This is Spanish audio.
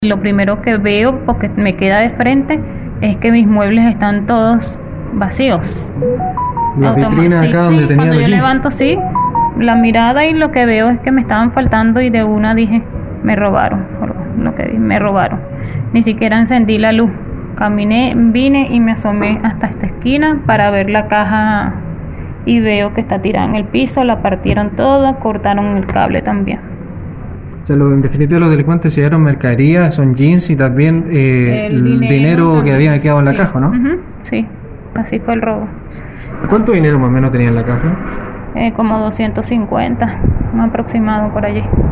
Lo primero que veo, porque me queda de frente, es que mis muebles están todos vacíos. La vitrina acá donde tenía cuando los yo jeans. levanto la mirada y lo que veo es que me estaban faltando y de una dije, me robaron, lo que vi, me robaron. Ni siquiera encendí la luz. Caminé, vine y me asomé hasta esta esquina para ver la caja y veo que está tirada en el piso, la partieron toda, cortaron el cable también. O sea, en definitiva los delincuentes se llevaron mercadería, son jeans y también el dinero que había quedado en la caja, ¿no? Sí, así fue el robo. ¿Cuánto dinero más o menos tenía en la caja? Como 250, un aproximado por allí.